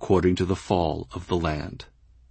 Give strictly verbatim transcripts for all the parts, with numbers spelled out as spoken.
according to the fall of the land.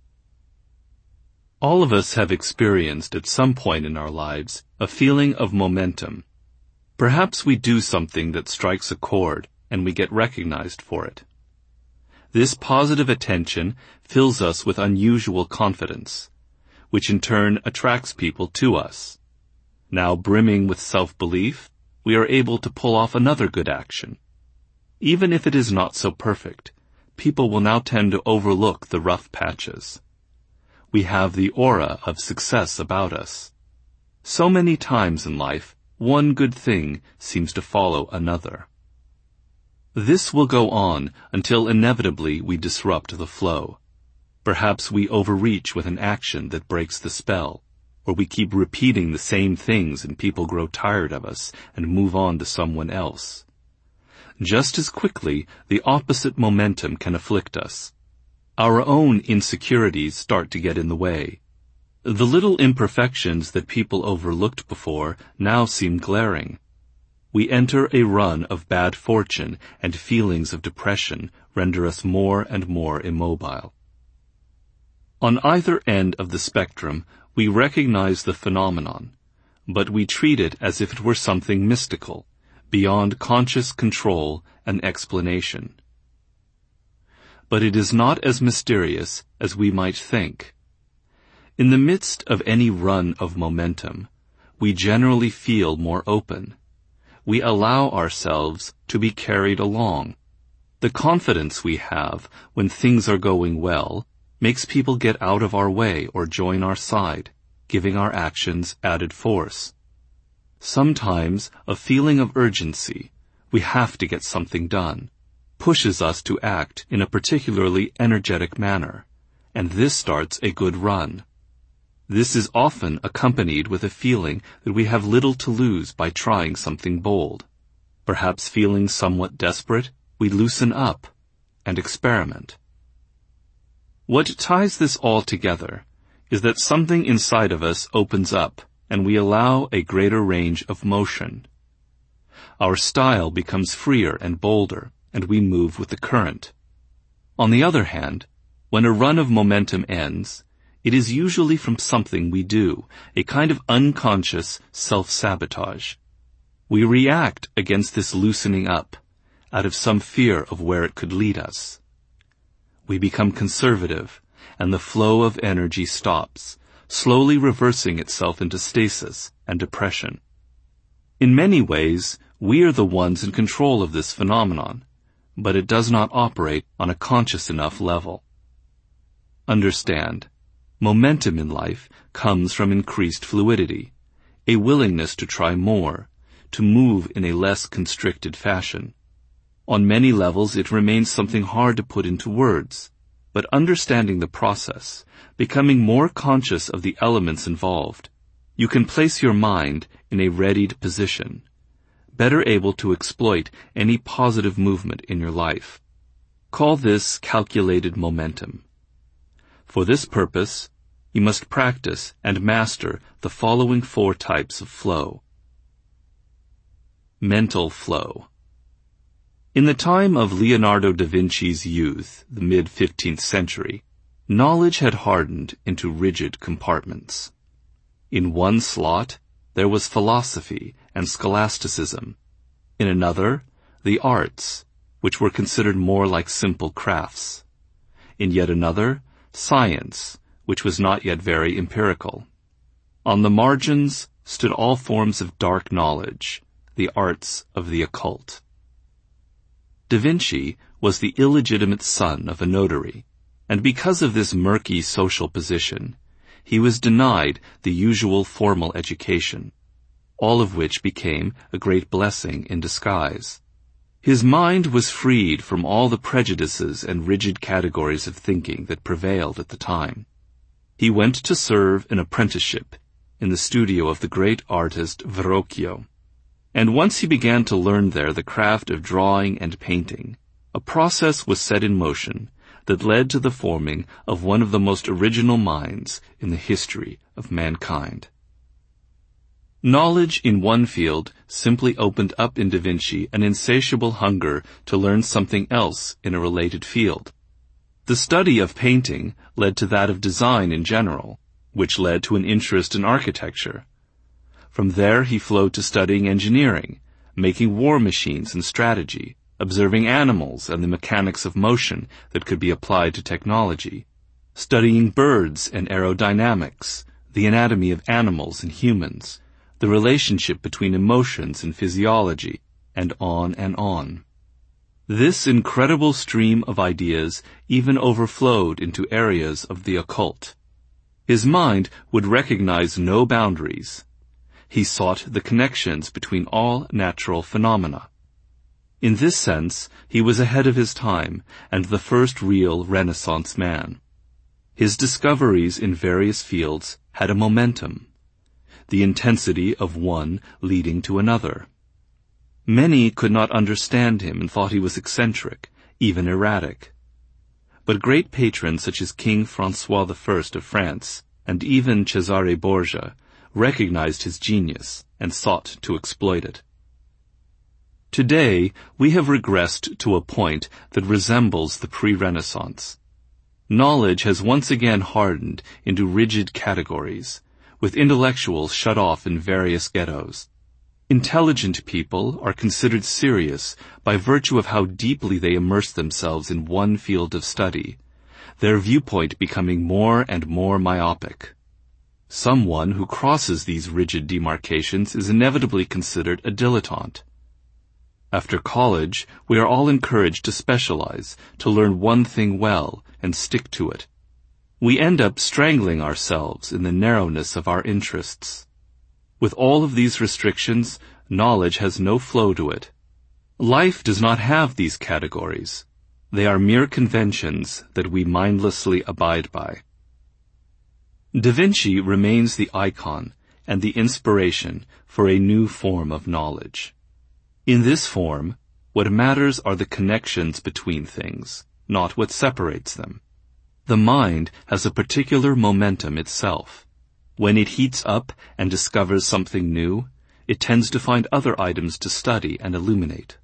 All of us have experienced at some point in our lives a feeling of momentum. Perhaps we do something that strikes a chord and we get recognized for it. This positive attention fills us with unusual confidence, which in turn attracts people to us. Now brimming with self-belief, we are able to pull off another good action. Even if it is not so perfect, people will now tend to overlook the rough patches. We have the aura of success about us. So many times in life, one good thing seems to follow another. This will go on until inevitably we disrupt the flow. Perhaps we overreach with an action that breaks the spell, or we keep repeating the same things and people grow tired of us and move on to someone else. Just as quickly, the opposite momentum can afflict us. Our own insecurities start to get in the way. The little imperfections that people overlooked before now seem glaring. We enter a run of bad fortune, and feelings of depression render us more and more immobile. On either end of the spectrum, we recognize the phenomenon, but we treat it as if it were something mystical, beyond conscious control and explanation. But it is not as mysterious as we might think. In the midst of any run of momentum, we generally feel more open. We allow ourselves to be carried along. The confidence we have when things are going well makes people get out of our way or join our side, giving our actions added force. Sometimes a feeling of urgency, we have to get something done, pushes us to act in a particularly energetic manner, and this starts a good run. This is often accompanied with a feeling that we have little to lose by trying something bold. Perhaps feeling somewhat desperate, we loosen up and experiment. What ties this all together is that something inside of us opens up and we allow a greater range of motion. Our style becomes freer and bolder, and we move with the current. On the other hand, when a run of momentum ends, it is usually from something we do, a kind of unconscious self-sabotage. We react against this loosening up, out of some fear of where it could lead us. We become conservative, and the flow of energy stops, slowly reversing itself into stasis and depression. In many ways, we are the ones in control of this phenomenon, but it does not operate on a conscious enough level. Understand, momentum in life comes from increased fluidity, a willingness to try more, to move in a less constricted fashion. On many levels it remains something hard to put into words, but understanding the process, becoming more conscious of the elements involved, you can place your mind in a readied position, better able to exploit any positive movement in your life. Call this calculated momentum. For this purpose, you must practice and master the following four types of flow. Mental flow. In the time of Leonardo da Vinci's youth, the mid-fifteenth century, knowledge had hardened into rigid compartments. In one slot, there was philosophy and scholasticism. In another, the arts, which were considered more like simple crafts. In yet another, science, which was not yet very empirical. On the margins stood all forms of dark knowledge, the arts of the occult. Da Vinci was the illegitimate son of a notary, and because of this murky social position, he was denied the usual formal education, all of which became a great blessing in disguise. His mind was freed from all the prejudices and rigid categories of thinking that prevailed at the time. He went to serve an apprenticeship in the studio of the great artist Verrocchio, and once he began to learn there the craft of drawing and painting, a process was set in motion that led to the forming of one of the most original minds in the history of mankind. Knowledge in one field simply opened up in Da Vinci an insatiable hunger to learn something else in a related field. The study of painting led to that of design in general, which led to an interest in architecture. From there he flowed to studying engineering, making war machines and strategy, observing animals and the mechanics of motion that could be applied to technology, studying birds and aerodynamics, the anatomy of animals and humans, the relationship between emotions and physiology, and on and on. This incredible stream of ideas even overflowed into areas of the occult. His mind would recognize no boundaries. He sought the connections between all natural phenomena. In this sense, he was ahead of his time and the first real Renaissance man. His discoveries in various fields had a momentum, the intensity of one leading to another. Many could not understand him and thought he was eccentric, even erratic. But great patrons such as King Francois the First of France and even Cesare Borgia recognized his genius and sought to exploit it. Today, we have regressed to a point that resembles the pre-Renaissance. Knowledge has once again hardened into rigid categories, with intellectuals shut off in various ghettos. Intelligent people are considered serious by virtue of how deeply they immerse themselves in one field of study, their viewpoint becoming more and more myopic. Someone who crosses these rigid demarcations is inevitably considered a dilettante. After college, we are all encouraged to specialize, to learn one thing well and stick to it. We end up strangling ourselves in the narrowness of our interests. With all of these restrictions, knowledge has no flow to it. Life does not have these categories. They are mere conventions that we mindlessly abide by. Da Vinci remains the icon and the inspiration for a new form of knowledge. In this form, what matters are the connections between things, not what separates them. The mind has a particular momentum itself. When it heats up and discovers something new, it tends to find other items to study and illuminate.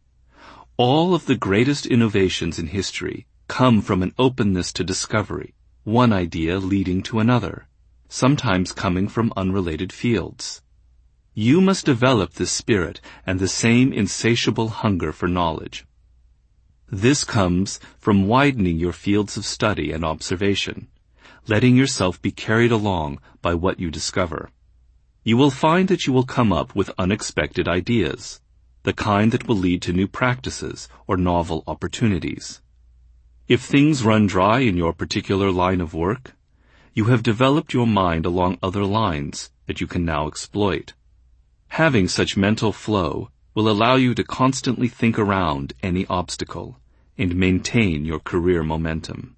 All of the greatest innovations in history come from an openness to discovery, one idea leading to another, sometimes coming from unrelated fields. You must develop this spirit and the same insatiable hunger for knowledge. This comes from widening your fields of study and observation, letting yourself be carried along by what you discover. You will find that you will come up with unexpected ideas, the kind that will lead to new practices or novel opportunities. If things run dry in your particular line of work, you have developed your mind along other lines that you can now exploit. Having such mental flow will allow you to constantly think around any obstacle and maintain your career momentum.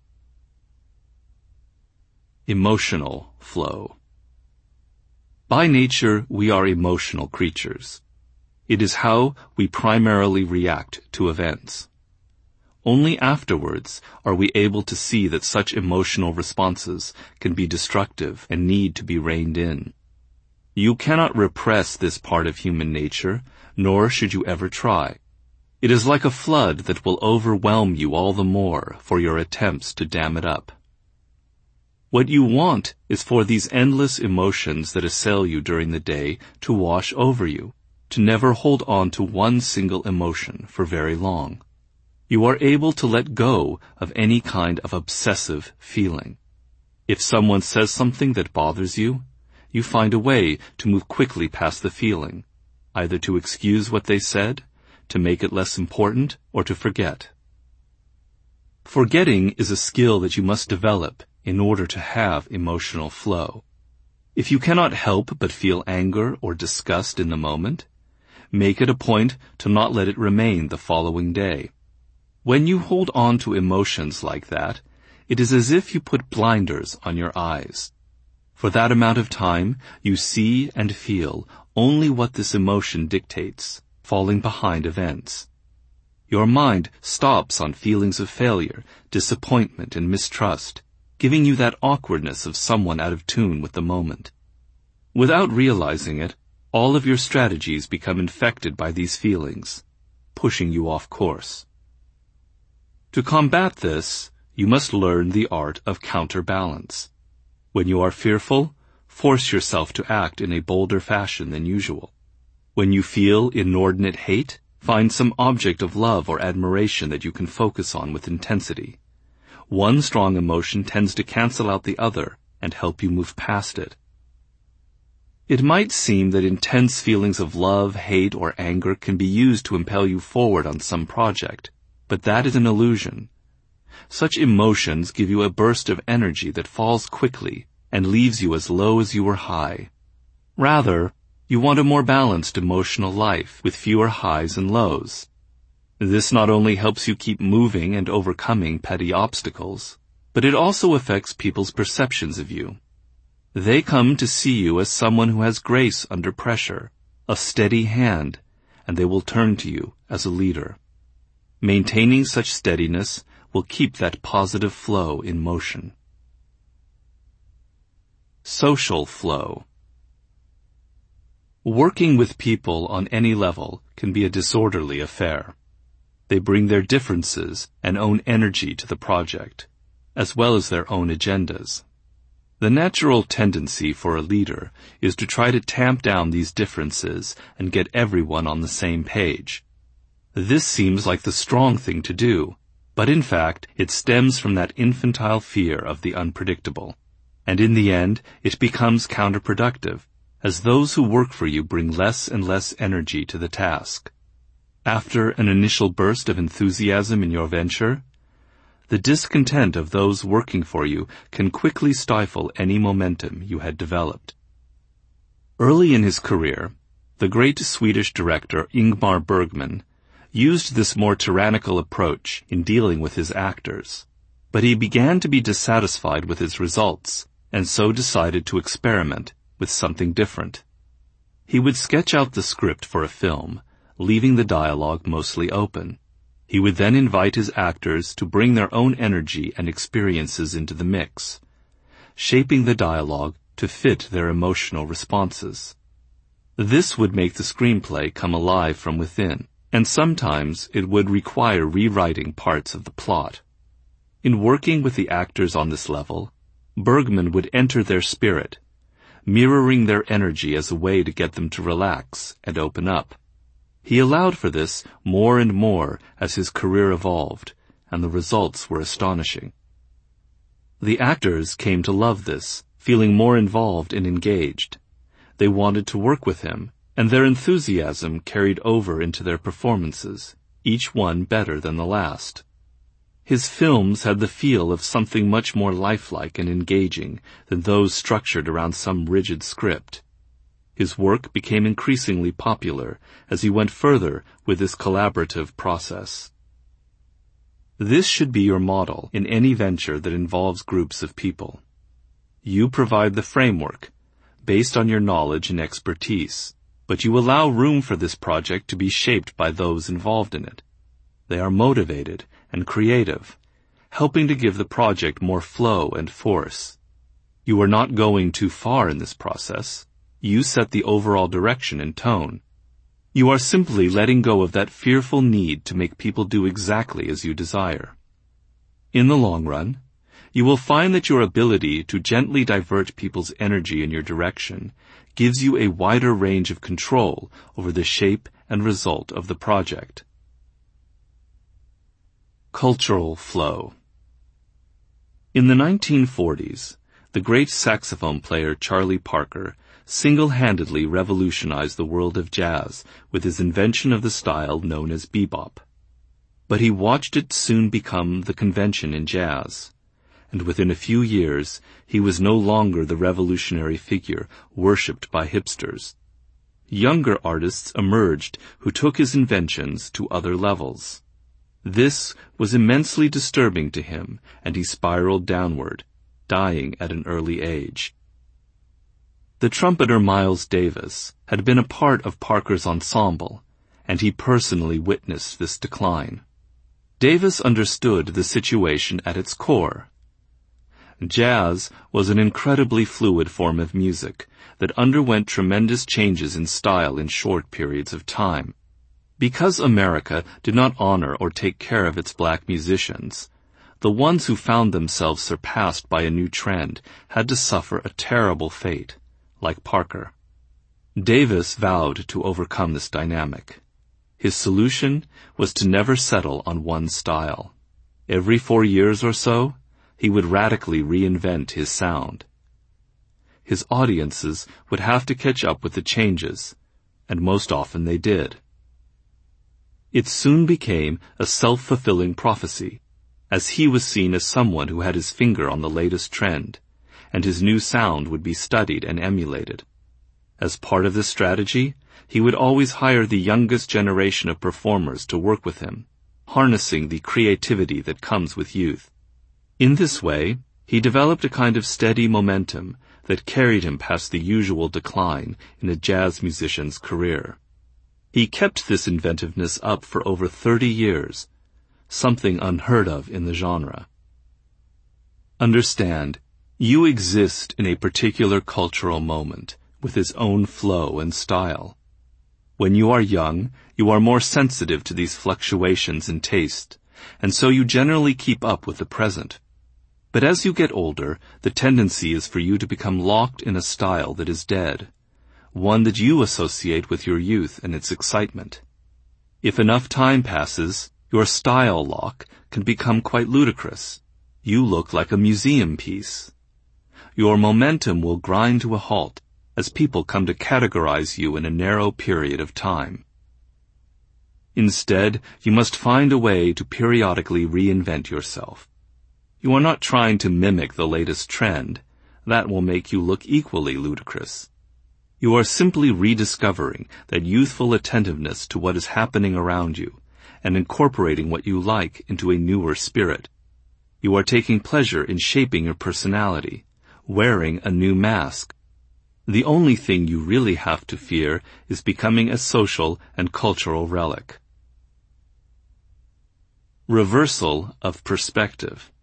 Emotional flow. By nature, we are emotional creatures. It is how we primarily react to events. Only afterwards are we able to see that such emotional responses can be destructive and need to be reined in. You cannot repress this part of human nature, nor should you ever try. It is like a flood that will overwhelm you all the more for your attempts to dam it up. What you want is for these endless emotions that assail you during the day to wash over you, to never hold on to one single emotion for very long. You are able to let go of any kind of obsessive feeling. If someone says something that bothers you, you find a way to move quickly past the feeling, either to excuse what they said, to make it less important, or to forget. Forgetting is a skill that you must develop in order to have emotional flow. If you cannot help but feel anger or disgust in the moment, make it a point to not let it remain the following day. When you hold on to emotions like that, it is as if you put blinders on your eyes. For that amount of time, you see and feel only what this emotion dictates, falling behind events. Your mind stops on feelings of failure, disappointment, and mistrust, giving you that awkwardness of someone out of tune with the moment. Without realizing it, all of your strategies become infected by these feelings, pushing you off course. To combat this, you must learn the art of counterbalance. When you are fearful, force yourself to act in a bolder fashion than usual. When you feel inordinate hate, find some object of love or admiration that you can focus on with intensity. One strong emotion tends to cancel out the other and help you move past it. It might seem that intense feelings of love, hate, or anger can be used to impel you forward on some project, but that is an illusion. Such emotions give you a burst of energy that falls quickly and leaves you as low as you were high. Rather, you want a more balanced emotional life with fewer highs and lows. This not only helps you keep moving and overcoming petty obstacles, but it also affects people's perceptions of you. They come to see you as someone who has grace under pressure, a steady hand, and they will turn to you as a leader. Maintaining such steadiness will keep that positive flow in motion. Social flow. Working with people on any level can be a disorderly affair. They bring their differences and own energy to the project, as well as their own agendas. The natural tendency for a leader is to try to tamp down these differences and get everyone on the same page. This seems like the strong thing to do, but in fact it stems from that infantile fear of the unpredictable. And in the end, it becomes counterproductive, as those who work for you bring less and less energy to the task. After an initial burst of enthusiasm in your venture, the discontent of those working for you can quickly stifle any momentum you had developed. Early in his career, the great Swedish director Ingmar Bergman used this more tyrannical approach in dealing with his actors, but he began to be dissatisfied with his results, and so decided to experiment with something different. He would sketch out the script for a film, leaving the dialogue mostly open. He would then invite his actors to bring their own energy and experiences into the mix, shaping the dialogue to fit their emotional responses. This would make the screenplay come alive from within, and sometimes it would require rewriting parts of the plot. In working with the actors on this level, Bergman would enter their spirit, mirroring their energy as a way to get them to relax and open up. He allowed for this more and more as his career evolved, and the results were astonishing. The actors came to love this, feeling more involved and engaged. They wanted to work with him, and their enthusiasm carried over into their performances, each one better than the last. His films had the feel of something much more lifelike and engaging than those structured around some rigid script. His work became increasingly popular as he went further with this collaborative process. This should be your model in any venture that involves groups of people. You provide the framework, based on your knowledge and expertise, but you allow room for this project to be shaped by those involved in it. They are motivated and creative, helping to give the project more flow and force. You are not going too far in this process. You set the overall direction and tone. You are simply letting go of that fearful need to make people do exactly as you desire. In the long run, you will find that your ability to gently divert people's energy in your direction gives you a wider range of control over the shape and result of the project. Cultural flow. In the nineteen forties, the great saxophone player Charlie Parker single-handedly revolutionized the world of jazz with his invention of the style known as bebop. But he watched it soon become the convention in jazz, and within a few years he was no longer the revolutionary figure worshipped by hipsters. Younger artists emerged who took his inventions to other levels. This was immensely disturbing to him, and he spiraled downward, dying at an early age. The trumpeter Miles Davis had been a part of Parker's ensemble, and he personally witnessed this decline. Davis understood the situation at its core. Jazz was an incredibly fluid form of music that underwent tremendous changes in style in short periods of time. Because America did not honor or take care of its black musicians, The ones who found themselves surpassed by a new trend had to suffer a terrible fate, like Parker. Davis vowed to overcome this dynamic. His solution was to never settle on one style. Every four years or so, he would radically reinvent his sound. His audiences would have to catch up with the changes, and most often they did. It soon became a self-fulfilling prophecy, as he was seen as someone who had his finger on the latest trend, and his new sound would be studied and emulated. As part of this strategy, he would always hire the youngest generation of performers to work with him, harnessing the creativity that comes with youth. In this way, he developed a kind of steady momentum that carried him past the usual decline in a jazz musician's career. He kept this inventiveness up for over thirty years, something unheard of in the genre. Understand, you exist in a particular cultural moment, with its own flow and style. When you are young, you are more sensitive to these fluctuations in taste, and so you generally keep up with the present. But as you get older, the tendency is for you to become locked in a style that is dead, one that you associate with your youth and its excitement. If enough time passes, your style lock can become quite ludicrous. You look like a museum piece. Your momentum will grind to a halt as people come to categorize you in a narrow period of time. Instead, you must find a way to periodically reinvent yourself. You are not trying to mimic the latest trend. That will make you look equally ludicrous. You are simply rediscovering that youthful attentiveness to what is happening around you and incorporating what you like into a newer spirit. You are taking pleasure in shaping your personality, wearing a new mask. The only thing you really have to fear is becoming a social and cultural relic. Reversal of perspective.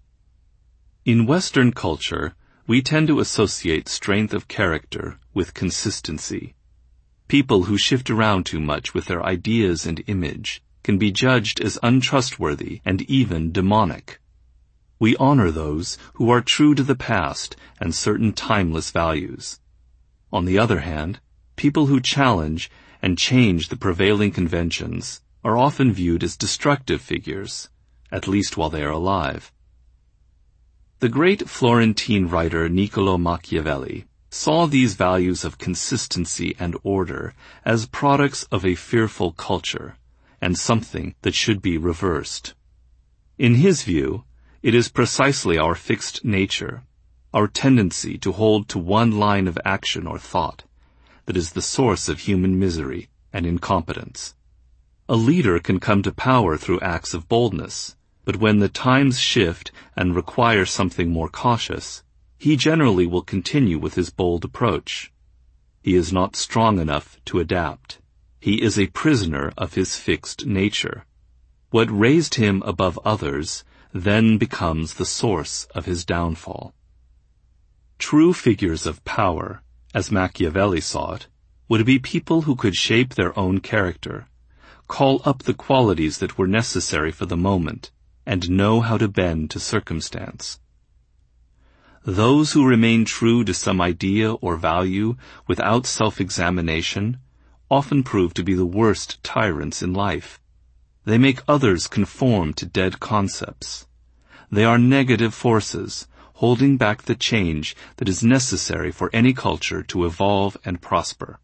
In Western culture, we tend to associate strength of character with consistency. People who shift around too much with their ideas and image can be judged as untrustworthy and even demonic. We honor those who are true to the past and certain timeless values. On the other hand, people who challenge and change the prevailing conventions are often viewed as destructive figures, at least while they are alive. The great Florentine writer Niccolò Machiavelli saw these values of consistency and order as products of a fearful culture and something that should be reversed. In his view, it is precisely our fixed nature, our tendency to hold to one line of action or thought, that is the source of human misery and incompetence. A leader can come to power through acts of boldness, but when the times shift and require something more cautious, he generally will continue with his bold approach. He is not strong enough to adapt. He is a prisoner of his fixed nature. What raised him above others then becomes the source of his downfall. True figures of power, as Machiavelli saw it, would be people who could shape their own character, call up the qualities that were necessary for the moment, and know how to bend to circumstance. Those who remain true to some idea or value without self-examination often prove to be the worst tyrants in life. They make others conform to dead concepts. They are negative forces, holding back the change that is necessary for any culture to evolve and prosper.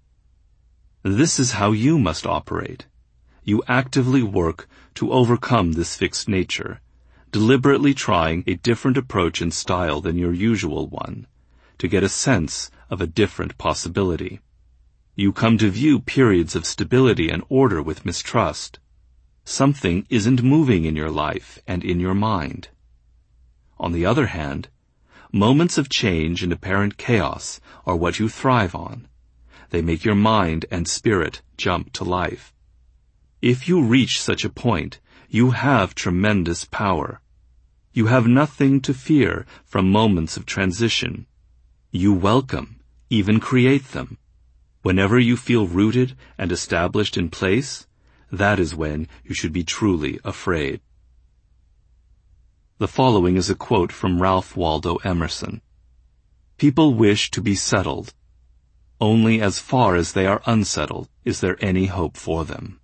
This is how you must operate. You actively work to overcome this fixed nature, deliberately trying a different approach and style than your usual one, to get a sense of a different possibility. You come to view periods of stability and order with mistrust. Something isn't moving in your life and in your mind. On the other hand, moments of change and apparent chaos are what you thrive on. They make your mind and spirit jump to life. If you reach such a point, you have tremendous power. You have nothing to fear from moments of transition. You welcome, even create them. Whenever you feel rooted and established in place, that is when you should be truly afraid. The following is a quote from Ralph Waldo Emerson. People wish to be settled. Only as far as they are unsettled is there any hope for them.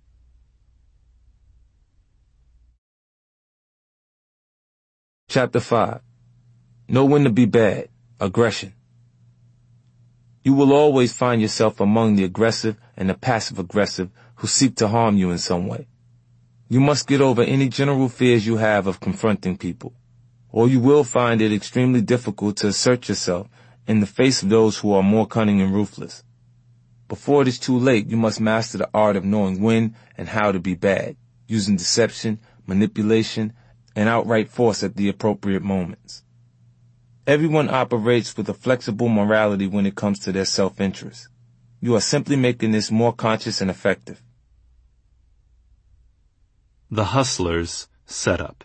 Chapter five. Know when to be bad. Aggression. You will always find yourself among the aggressive and the passive-aggressive who seek to harm you in some way. You must get over any general fears you have of confronting people, or you will find it extremely difficult to assert yourself in the face of those who are more cunning and ruthless. Before it is too late, you must master the art of knowing when and how to be bad, using deception, manipulation, and outright force at the appropriate moments. Everyone operates with a flexible morality when it comes to their self-interest. You are simply making this more conscious and effective. The Hustler's Setup.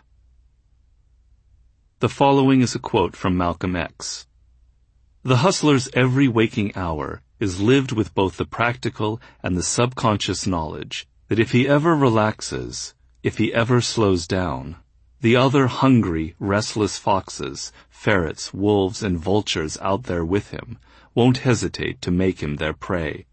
The following is a quote from Malcolm X. The hustler's every waking hour is lived with both the practical and the subconscious knowledge that if he ever relaxes, if he ever slows down, the other hungry, restless foxes, ferrets, wolves, and vultures out there with him won't hesitate to make him their prey.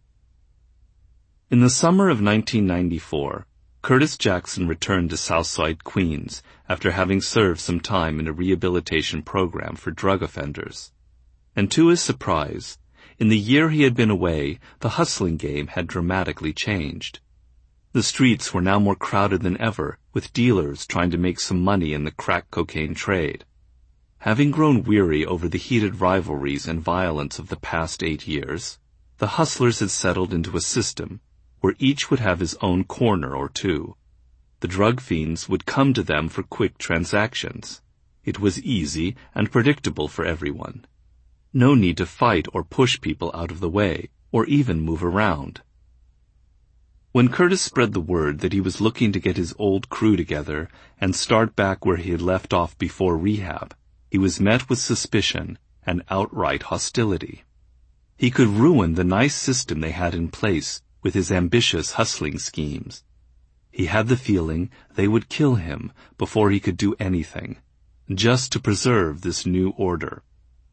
In the summer of nineteen ninety-four, Curtis Jackson returned to Southside, Queens, after having served some time in a rehabilitation program for drug offenders. And to his surprise, in the year he had been away, the hustling game had dramatically changed. The streets were now more crowded than ever, with dealers trying to make some money in the crack cocaine trade. Having grown weary over the heated rivalries and violence of the past eight years, the hustlers had settled into a system where each would have his own corner or two. The drug fiends would come to them for quick transactions. It was easy and predictable for everyone. No need to fight or push people out of the way, or even move around. When Curtis spread the word that he was looking to get his old crew together and start back where he had left off before rehab, he was met with suspicion and outright hostility. He could ruin the nice system they had in place with his ambitious hustling schemes. He had the feeling they would kill him before he could do anything, just to preserve this new order.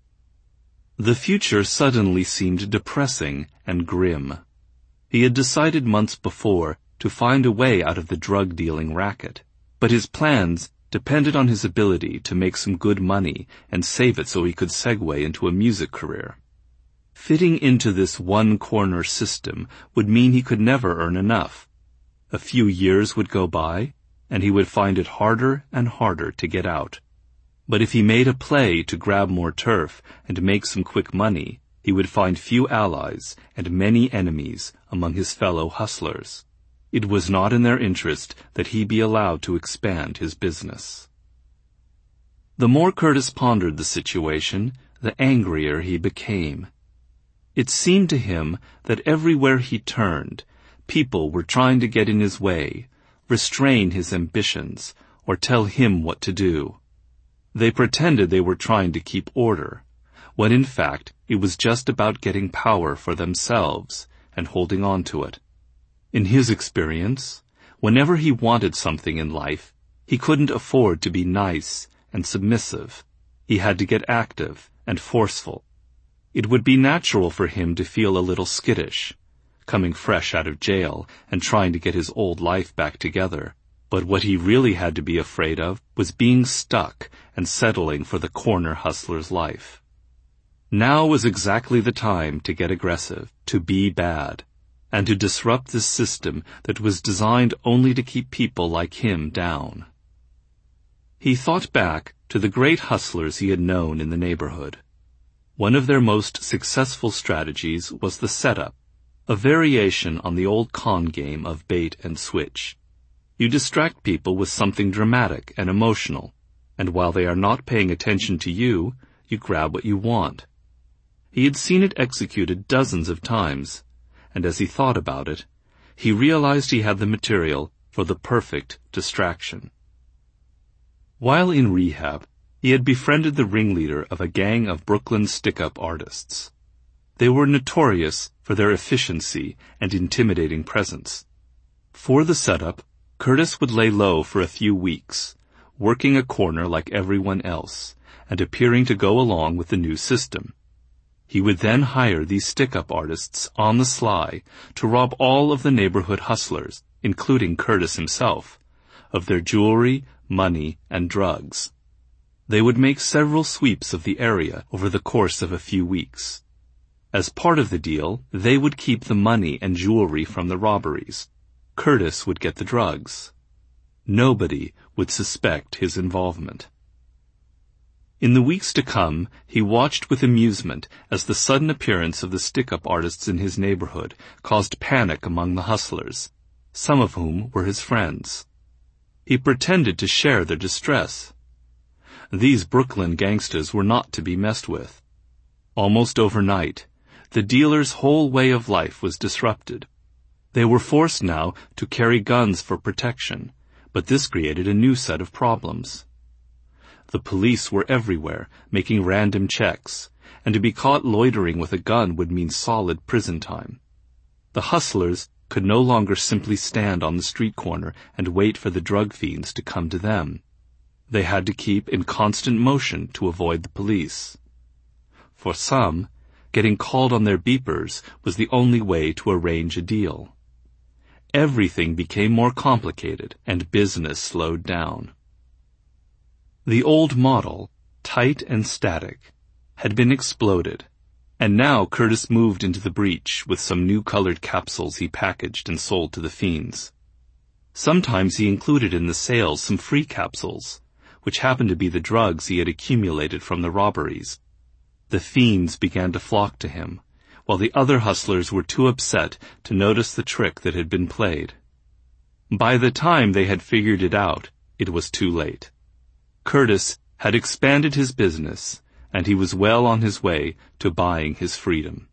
The future suddenly seemed depressing and grim. He had decided months before to find a way out of the drug-dealing racket, but his plans depended on his ability to make some good money and save it so he could segue into a music career. Fitting into this one-corner system would mean he could never earn enough. A few years would go by, and he would find it harder and harder to get out. But if he made a play to grab more turf and make some quick money, he would find few allies and many enemies among his fellow hustlers. It was not in their interest that he be allowed to expand his business. The more Curtis pondered the situation, the angrier he became. It seemed to him that everywhere he turned, people were trying to get in his way, restrain his ambitions, or tell him what to do. They pretended they were trying to keep order, when in fact it was just about getting power for themselves and holding on to it. In his experience, whenever he wanted something in life, he couldn't afford to be nice and submissive. He had to get active and forceful. It would be natural for him to feel a little skittish, coming fresh out of jail and trying to get his old life back together. But what he really had to be afraid of was being stuck and settling for the corner hustler's life. Now was exactly the time to get aggressive, to be bad, and to disrupt this system that was designed only to keep people like him down. He thought back to the great hustlers he had known in the neighborhood. One of their most successful strategies was the setup, a variation on the old con game of bait and switch. You distract people with something dramatic and emotional, and while they are not paying attention to you, you grab what you want. He had seen it executed dozens of times, and as he thought about it, he realized he had the material for the perfect distraction. While in rehab, he had befriended the ringleader of a gang of Brooklyn stick-up artists. They were notorious for their efficiency and intimidating presence. For the setup, Curtis would lay low for a few weeks, working a corner like everyone else, and appearing to go along with the new system. He would then hire these stick-up artists on the sly to rob all of the neighborhood hustlers, including Curtis himself, of their jewelry, money, and drugs. They would make several sweeps of the area over the course of a few weeks. As part of the deal, they would keep the money and jewelry from the robberies. Curtis would get the drugs. Nobody would suspect his involvement. In the weeks to come, he watched with amusement as the sudden appearance of the stick-up artists in his neighborhood caused panic among the hustlers, some of whom were his friends. He pretended to share their distress. These Brooklyn gangsters were not to be messed with. Almost overnight, the dealers' whole way of life was disrupted. They were forced now to carry guns for protection, but this created a new set of problems. The police were everywhere, making random checks, and to be caught loitering with a gun would mean solid prison time. The hustlers could no longer simply stand on the street corner and wait for the drug fiends to come to them. They had to keep in constant motion to avoid the police. For some, getting called on their beepers was the only way to arrange a deal. Everything became more complicated, and business slowed down. The old model, tight and static, had been exploded, and now Curtis moved into the breach with some new colored capsules he packaged and sold to the fiends. Sometimes he included in the sales some free capsules, which happened to be the drugs he had accumulated from the robberies. The fiends began to flock to him, while the other hustlers were too upset to notice the trick that had been played. By the time they had figured it out, it was too late. Curtis had expanded his business, and he was well on his way to buying his freedom.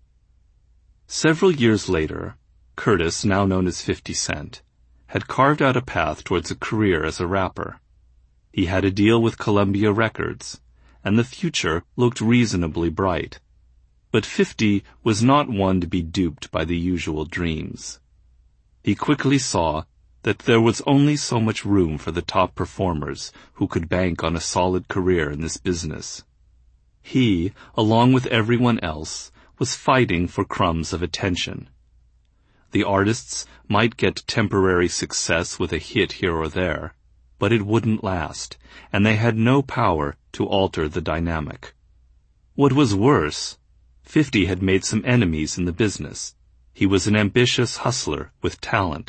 Several years later, Curtis, now known as fifty Cent, had carved out a path towards a career as a rapper. He had a deal with Columbia Records, and the future looked reasonably bright. But fifty was not one to be duped by the usual dreams. He quickly saw that there was only so much room for the top performers who could bank on a solid career in this business. He, along with everyone else, was fighting for crumbs of attention. The artists might get temporary success with a hit here or there, but it wouldn't last, and they had no power to alter the dynamic. What was worse, fifty had made some enemies in the business. He was an ambitious hustler with talent.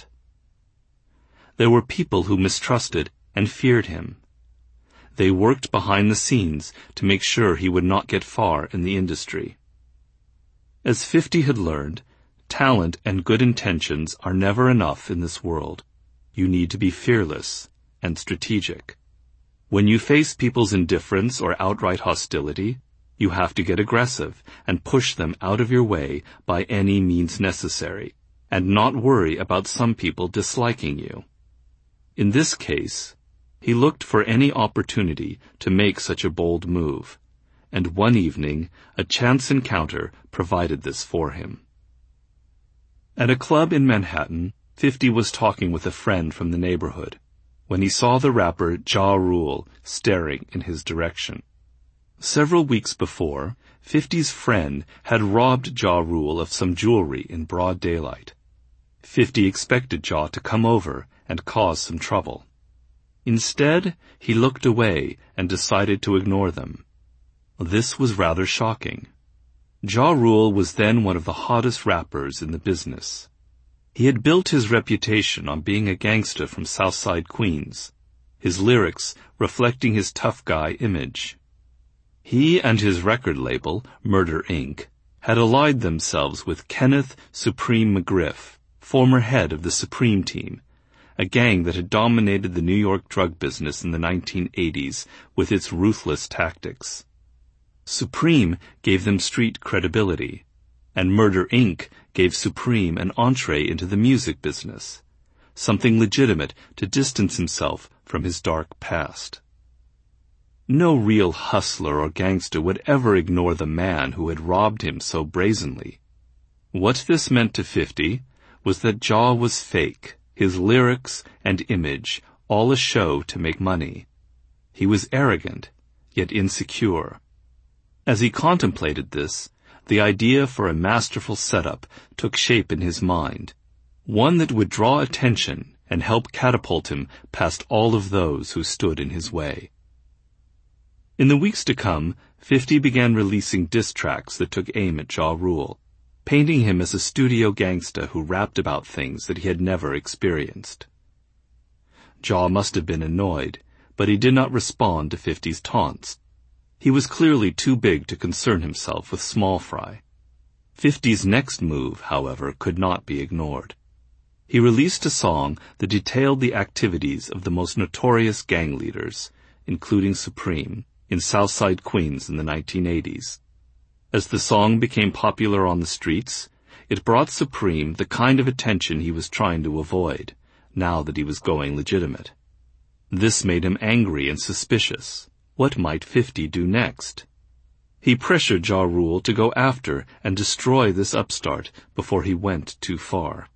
There were people who mistrusted and feared him. They worked behind the scenes to make sure he would not get far in the industry. As fifty had learned, talent and good intentions are never enough in this world. You need to be fearless and strategic. When you face people's indifference or outright hostility, you have to get aggressive and push them out of your way by any means necessary, and not worry about some people disliking you. In this case, he looked for any opportunity to make such a bold move, and one evening a chance encounter provided this for him. At a club in Manhattan, fifty was talking with a friend from the neighborhood when he saw the rapper Ja Rule staring in his direction. Several weeks before, fifty's friend had robbed Ja Rule of some jewelry in broad daylight. fifty expected Ja to come over and cause some trouble. Instead, he looked away and decided to ignore them. This was rather shocking. Ja Rule was then one of the hottest rappers in the business. He had built his reputation on being a gangster from Southside Queens, his lyrics reflecting his tough guy image. He and his record label, Murder Incorporated, had allied themselves with Kenneth Supreme McGriff, former head of the Supreme Team, a gang that had dominated the New York drug business in the nineteen eighties with its ruthless tactics. Supreme gave them street credibility, and Murder Incorporated gave Supreme an entree into the music business, something legitimate to distance himself from his dark past. No real hustler or gangster would ever ignore the man who had robbed him so brazenly. What this meant to fifty was that Ja was fake, his lyrics and image all a show to make money. He was arrogant, yet insecure. As he contemplated this, the idea for a masterful setup took shape in his mind, one that would draw attention and help catapult him past all of those who stood in his way. In the weeks to come, fifty began releasing diss tracks that took aim at Ja Rule, painting him as a studio gangsta who rapped about things that he had never experienced. Ja must have been annoyed, but he did not respond to fifty's taunts. He was clearly too big to concern himself with small fry. fifty's next move, however, could not be ignored. He released a song that detailed the activities of the most notorious gang leaders, including Supreme, in Southside Queens in the nineteen eighties. As the song became popular on the streets, it brought Supreme the kind of attention he was trying to avoid, now that he was going legitimate. This made him angry and suspicious. What might fifty do next? He pressured Ja Rule to go after and destroy this upstart before he went too far.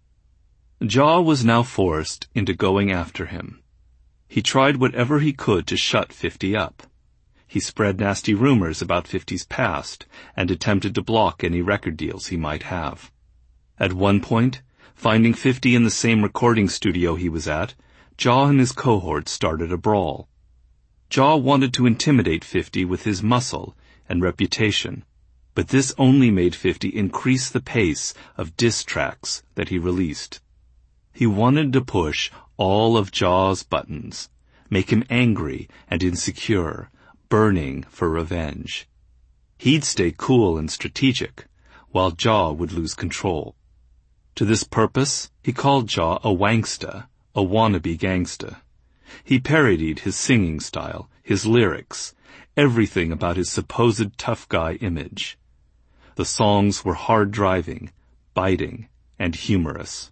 Ja was now forced into going after him. He tried whatever he could to shut fifty up. He spread nasty rumors about fifty's past and attempted to block any record deals he might have. At one point, finding fifty in the same recording studio he was at, Ja and his cohort started a brawl. Ja wanted to intimidate fifty with his muscle and reputation, but this only made fifty increase the pace of diss tracks that he released. He wanted to push all of Ja's buttons, make him angry and insecure, burning for revenge. He'd stay cool and strategic, while Ja would lose control. To this purpose, he called Ja a wanksta, a wannabe gangsta. He parodied his singing style, his lyrics, everything about his supposed tough guy image. The songs were hard-driving, biting, and humorous.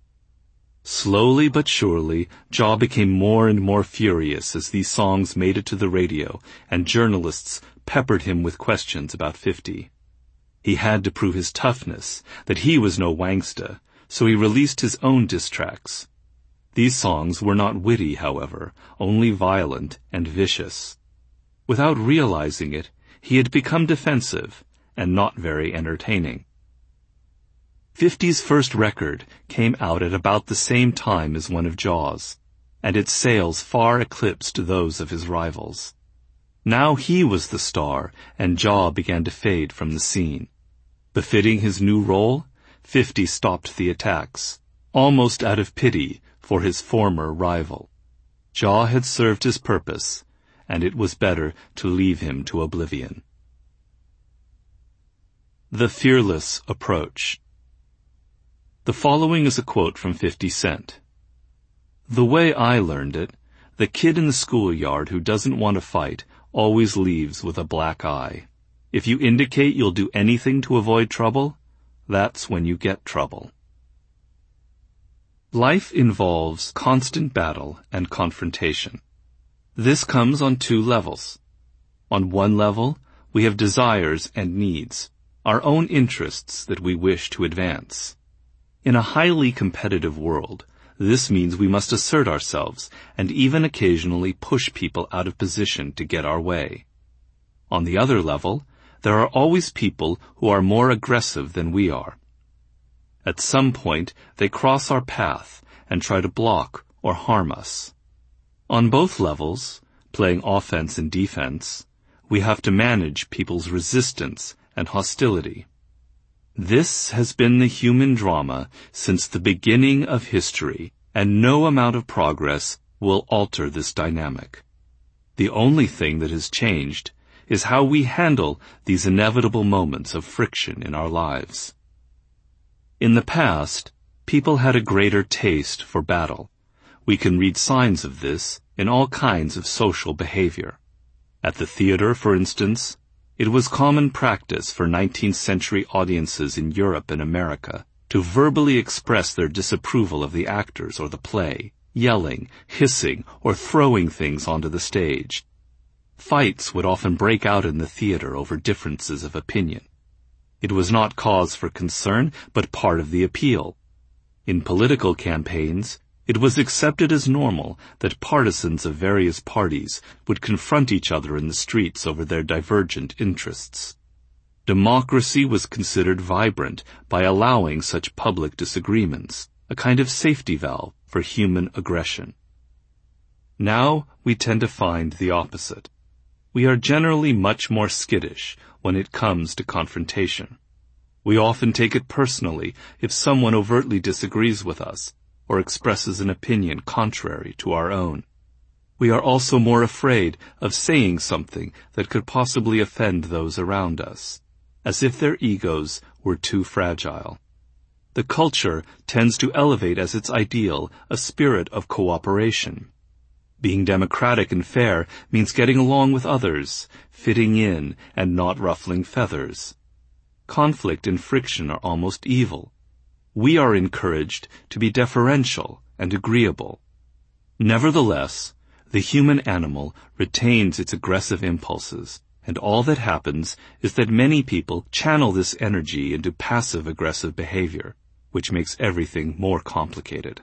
Slowly but surely, Ja became more and more furious as these songs made it to the radio and journalists peppered him with questions about fifty. He had to prove his toughness, that he was no wanksta, so he released his own diss tracks. These songs were not witty, however, only violent and vicious. Without realizing it, he had become defensive and not very entertaining. fifty's first record came out at about the same time as one of Ja's, and its sales far eclipsed those of his rivals. Now he was the star, and Ja began to fade from the scene. Befitting his new role, fifty stopped the attacks, almost out of pity for his former rival. Ja had served his purpose, and it was better to leave him to oblivion. The Fearless Approach. The following is a quote from fifty Cent. The way I learned it, the kid in the schoolyard who doesn't want to fight always leaves with a black eye. If you indicate you'll do anything to avoid trouble, that's when you get trouble. Life involves constant battle and confrontation. This comes on two levels. On one level, we have desires and needs, our own interests that we wish to advance. In a highly competitive world, this means we must assert ourselves and even occasionally push people out of position to get our way. On the other level, there are always people who are more aggressive than we are. At some point, they cross our path and try to block or harm us. On both levels, playing offense and defense, we have to manage people's resistance and hostility. This has been the human drama since the beginning of history, and no amount of progress will alter this dynamic. The only thing that has changed is how we handle these inevitable moments of friction in our lives. In the past, people had a greater taste for battle. We can read signs of this in all kinds of social behavior. At the theater, for instance, it was common practice for nineteenth century audiences in Europe and America to verbally express their disapproval of the actors or the play, yelling, hissing, or throwing things onto the stage. Fights would often break out in the theater over differences of opinion. It was not cause for concern, but part of the appeal. In political campaigns, It was accepted as normal that partisans of various parties would confront each other in the streets over their divergent interests. Democracy was considered vibrant by allowing such public disagreements, a kind of safety valve for human aggression. Now we tend to find the opposite. We are generally much more skittish when it comes to confrontation. We often take it personally if someone overtly disagrees with us or expresses an opinion contrary to our own. We are also more afraid of saying something that could possibly offend those around us, as if their egos were too fragile. The culture tends to elevate as its ideal a spirit of cooperation. Being democratic and fair means getting along with others, fitting in, and not ruffling feathers. Conflict and friction are almost evil. We are encouraged to be deferential and agreeable. Nevertheless, the human animal retains its aggressive impulses, and all that happens is that many people channel this energy into passive-aggressive behavior, which makes everything more complicated.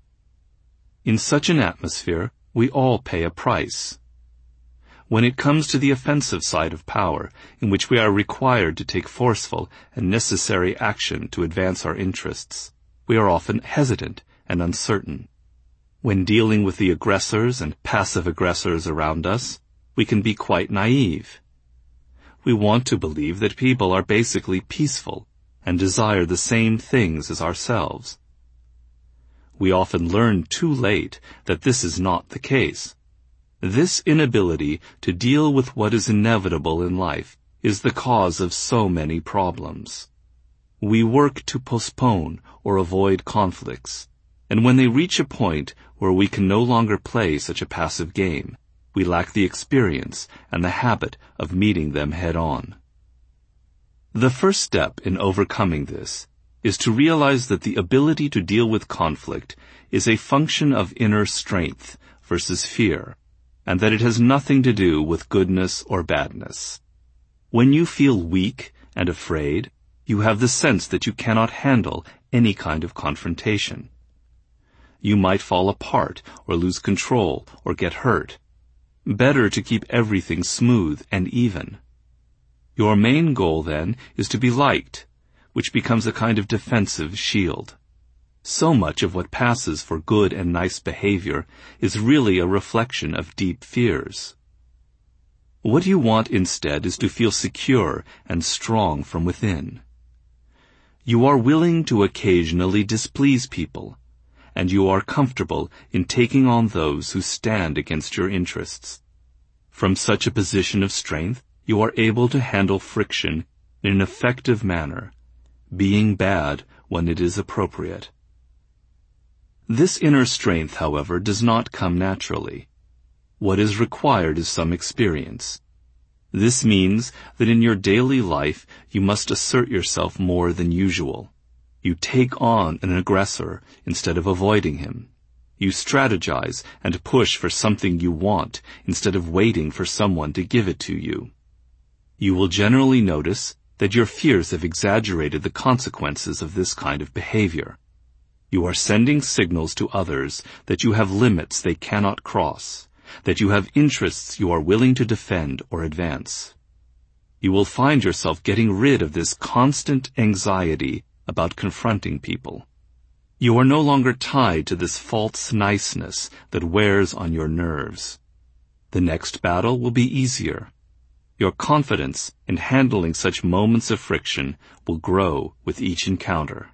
In such an atmosphere, we all pay a price. When it comes to the offensive side of power, in which we are required to take forceful and necessary action to advance our interests, we are often hesitant and uncertain. When dealing with the aggressors and passive aggressors around us, we can be quite naive. We want to believe that people are basically peaceful and desire the same things as ourselves. We often learn too late that this is not the case. This inability to deal with what is inevitable in life is the cause of so many problems. We work to postpone or avoid conflicts, and when they reach a point where we can no longer play such a passive game, we lack the experience and the habit of meeting them head-on. The first step in overcoming this is to realize that the ability to deal with conflict is a function of inner strength versus fear, and that it has nothing to do with goodness or badness. When you feel weak and afraid, you have the sense that you cannot handle any kind of confrontation. You might fall apart or lose control or get hurt. Better to keep everything smooth and even. Your main goal, then, is to be liked, which becomes a kind of defensive shield. So much of what passes for good and nice behavior is really a reflection of deep fears. What you want instead is to feel secure and strong from within. You are willing to occasionally displease people, and you are comfortable in taking on those who stand against your interests. From such a position of strength, you are able to handle friction in an effective manner, being bad when it is appropriate. This inner strength, however, does not come naturally. What is required is some experience. This means that in your daily life you must assert yourself more than usual. You take on an aggressor instead of avoiding him. You strategize and push for something you want instead of waiting for someone to give it to you. You will generally notice that your fears have exaggerated the consequences of this kind of behavior. You are sending signals to others that you have limits they cannot cross, that you have interests you are willing to defend or advance. You will find yourself getting rid of this constant anxiety about confronting people. You are no longer tied to this false niceness that wears on your nerves. The next battle will be easier. Your confidence in handling such moments of friction will grow with each encounter.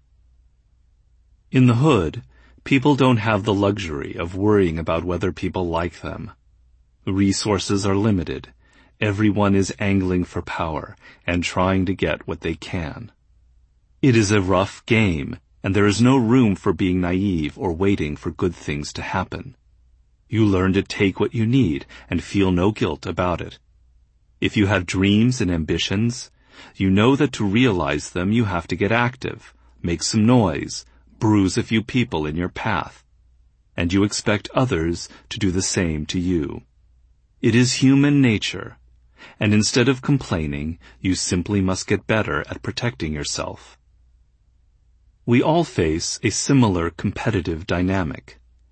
In the hood, people don't have the luxury of worrying about whether people like them. Resources are limited. Everyone is angling for power and trying to get what they can. It is a rough game, and there is no room for being naive or waiting for good things to happen. You learn to take what you need and feel no guilt about it. If you have dreams and ambitions, you know that to realize them you have to get active, make some noise, bruise a few people in your path, and you expect others to do the same to you. It is human nature, and instead of complaining, you simply must get better at protecting yourself. We all face a similar competitive dynamic.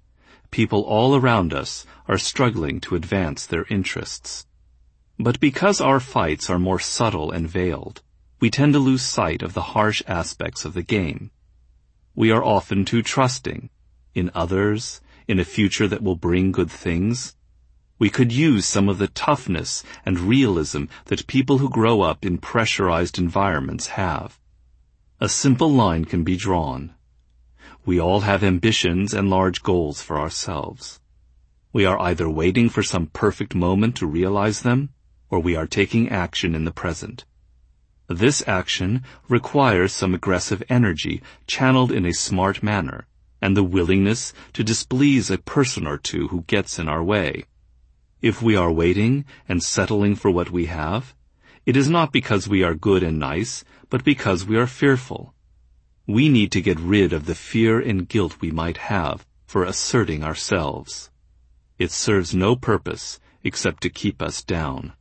people all around us are struggling to advance their interests. But because our fights are more subtle and veiled, we tend to lose sight of the harsh aspects of the game. We are often too trusting in others, in a future that will bring good things. We could use some of the toughness and realism that people who grow up in pressurized environments have. A simple line can be drawn. We all have ambitions and large goals for ourselves. We are either waiting for some perfect moment to realize them, or we are taking action in the present. This action requires some aggressive energy channeled in a smart manner, and the willingness to displease a person or two who gets in our way. If we are waiting and settling for what we have, it is not because we are good and nice, but because we are fearful. We need to get rid of the fear and guilt we might have for asserting ourselves. It serves no purpose except to keep us down.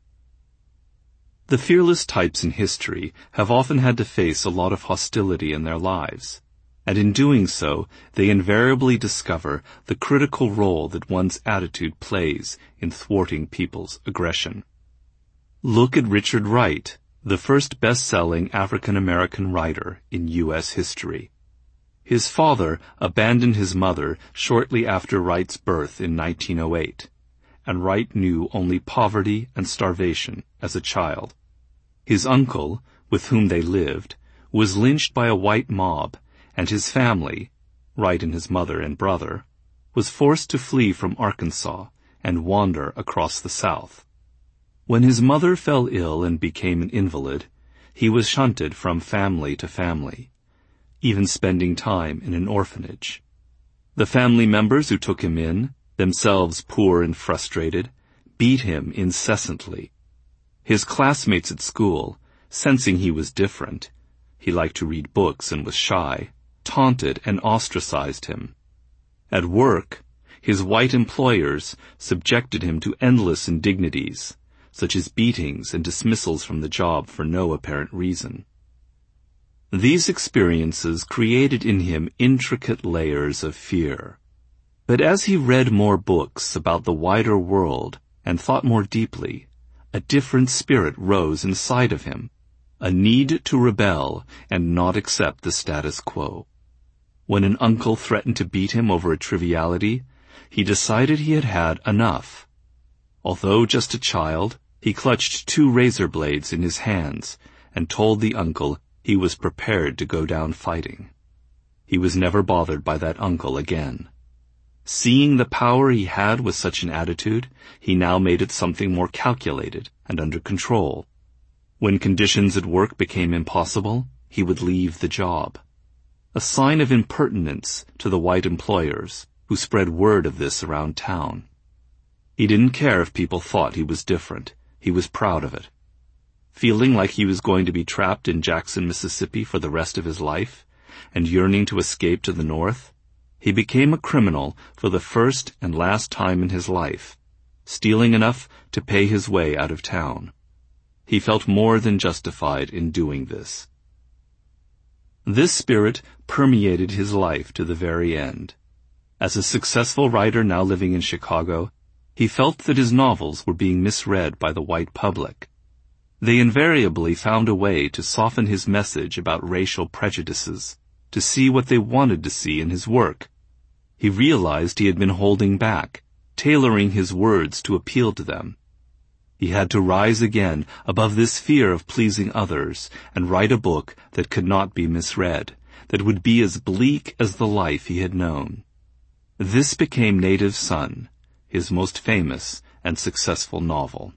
The fearless types in history have often had to face a lot of hostility in their lives, and in doing so, they invariably discover the critical role that one's attitude plays in thwarting people's aggression. Look at Richard Wright, the first best-selling African-American writer in U S history. His father abandoned his mother shortly after Wright's birth in nineteen oh eight, and Wright knew only poverty and starvation as a child. His uncle, with whom they lived, was lynched by a white mob, and his family, Wright and his mother and brother, was forced to flee from Arkansas and wander across the South. When his mother fell ill and became an invalid, he was shunted from family to family, even spending time in an orphanage. The family members who took him in, themselves poor and frustrated, beat him incessantly. His classmates at school, sensing he was different, he liked to read books and was shy, taunted and ostracized him. At work, his white employers subjected him to endless indignities, such as beatings and dismissals from the job for no apparent reason. These experiences created in him intricate layers of fear. But as he read more books about the wider world and thought more deeply, a different spirit rose inside of him, a need to rebel and not accept the status quo. When an uncle threatened to beat him over a triviality, he decided he had had enough. Although just a child, he clutched two razor blades in his hands and told the uncle he was prepared to go down fighting. He was never bothered by that uncle again. Seeing the power he had with such an attitude, he now made it something more calculated and under control. When conditions at work became impossible, he would leave the job. A sign of impertinence to the white employers, who spread word of this around town. He didn't care if people thought he was different. He was proud of it. Feeling like he was going to be trapped in Jackson, Mississippi for the rest of his life, and yearning to escape to the north, he became a criminal for the first and last time in his life, stealing enough to pay his way out of town. He felt more than justified in doing this. This spirit permeated his life to the very end. As a successful writer now living in Chicago, he felt that his novels were being misread by the white public. They invariably found a way to soften his message about racial prejudices, to see what they wanted to see in his work. He realized he had been holding back, tailoring his words to appeal to them. He had to rise again above this fear of pleasing others and write a book that could not be misread, that would be as bleak as the life he had known. This became Native Son, his most famous and successful novel.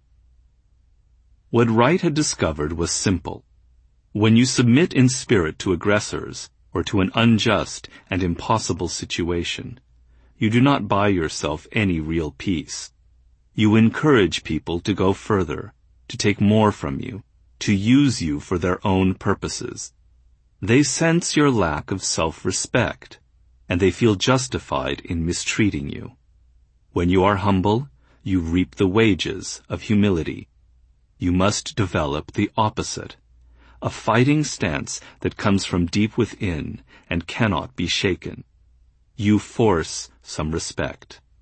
What Wright had discovered was simple. When you submit in spirit to aggressors, or to an unjust and impossible situation, you do not buy yourself any real peace. You encourage people to go further, to take more from you, to use you for their own purposes. They sense your lack of self-respect, and they feel justified in mistreating you. When you are humble, you reap the wages of humility. You must develop the opposite, a fighting stance that comes from deep within and cannot be shaken. You force some respect.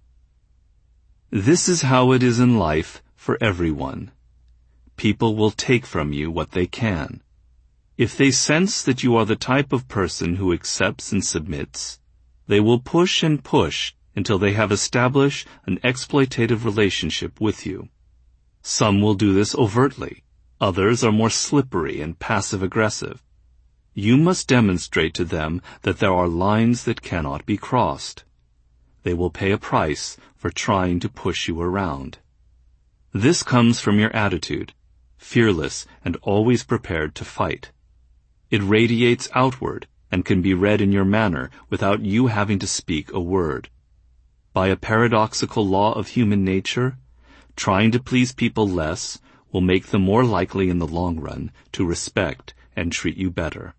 This is how it is in life for everyone. People will take from you what they can. If they sense that you are the type of person who accepts and submits, they will push and push until they have established an exploitative relationship with you. Some will do this overtly. Others are more slippery and passive-aggressive. You must demonstrate to them that there are lines that cannot be crossed. They will pay a price for trying to push you around. This comes from your attitude, fearless and always prepared to fight. It radiates outward and can be read in your manner without you having to speak a word. By a paradoxical law of human nature, trying to please people less will make them more likely in the long run to respect and treat you better.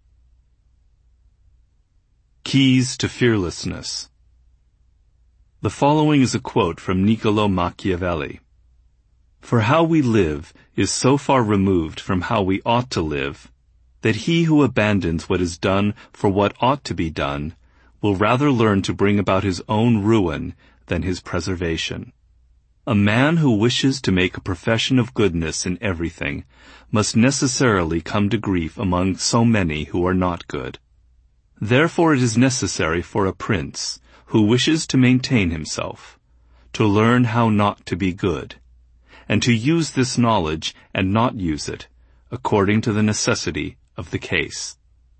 Keys to Fearlessness. The following is a quote from Niccolò Machiavelli. For how we live is so far removed from how we ought to live, that he who abandons what is done for what ought to be done will rather learn to bring about his own ruin than his preservation. A man who wishes to make a profession of goodness in everything must necessarily come to grief among so many who are not good. Therefore it is necessary for a prince, who wishes to maintain himself, to learn how not to be good, and to use this knowledge and not use it, according to the necessity of the case.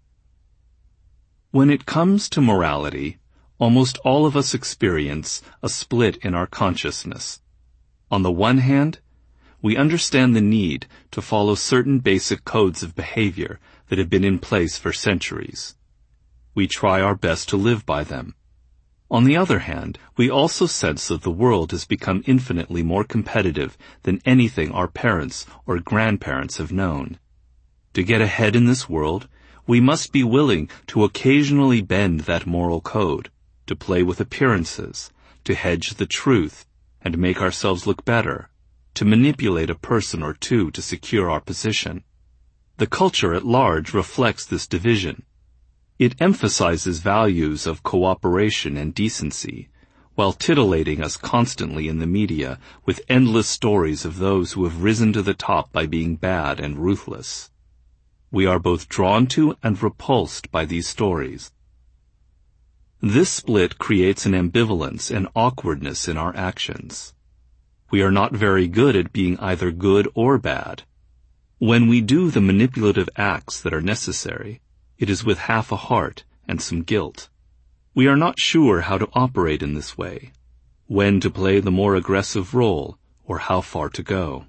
When it comes to morality, almost all of us experience a split in our consciousness. On the one hand, we understand the need to follow certain basic codes of behavior that have been in place for centuries. We try our best to live by them. On the other hand, we also sense that the world has become infinitely more competitive than anything our parents or grandparents have known. To get ahead in this world, we must be willing to occasionally bend that moral code, to play with appearances, to hedge the truth, and make ourselves look better, to manipulate a person or two to secure our position. The culture at large reflects this division. It emphasizes values of cooperation and decency, while titillating us constantly in the media with endless stories of those who have risen to the top by being bad and ruthless. We are both drawn to and repulsed by these stories. This split creates an ambivalence and awkwardness in our actions. We are not very good at being either good or bad. When we do the manipulative acts that are necessary, it is with half a heart and some guilt. We are not sure how to operate in this way, when to play the more aggressive role, or how far to go.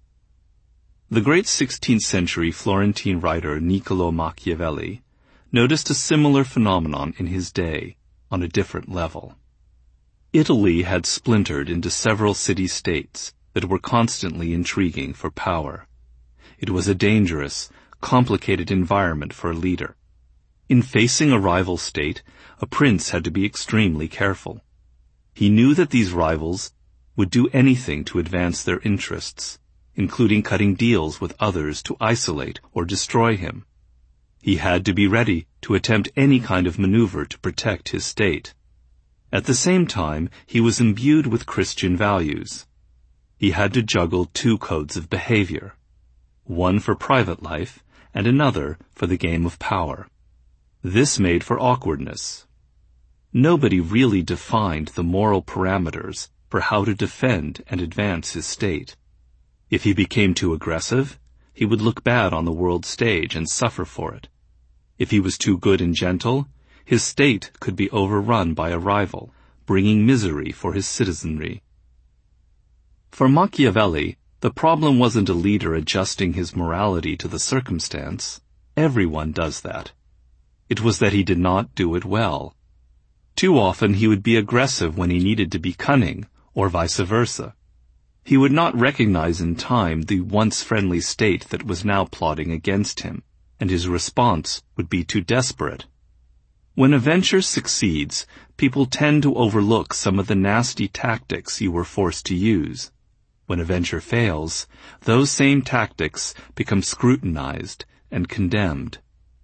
The great sixteenth century Florentine writer Niccolò Machiavelli noticed a similar phenomenon in his day, on a different level. Italy had splintered into several city-states that were constantly intriguing for power. It was a dangerous, complicated environment for a leader. In facing a rival state, a prince had to be extremely careful. He knew that these rivals would do anything to advance their interests, including cutting deals with others to isolate or destroy him. He had to be ready to attempt any kind of maneuver to protect his state. At the same time, he was imbued with Christian values. He had to juggle two codes of behavior, one for private life and another for the game of power. This made for awkwardness. Nobody really defined the moral parameters for how to defend and advance his state. If he became too aggressive, he would look bad on the world stage and suffer for it. If he was too good and gentle, his state could be overrun by a rival, bringing misery for his citizenry. For Machiavelli, the problem wasn't a leader adjusting his morality to the circumstance. Everyone does that. It was that he did not do it well. Too often he would be aggressive when he needed to be cunning, or vice versa. He would not recognize in time the once friendly state that was now plotting against him, and his response would be too desperate. When a venture succeeds, people tend to overlook some of the nasty tactics you were forced to use. When a venture fails, those same tactics become scrutinized and condemned.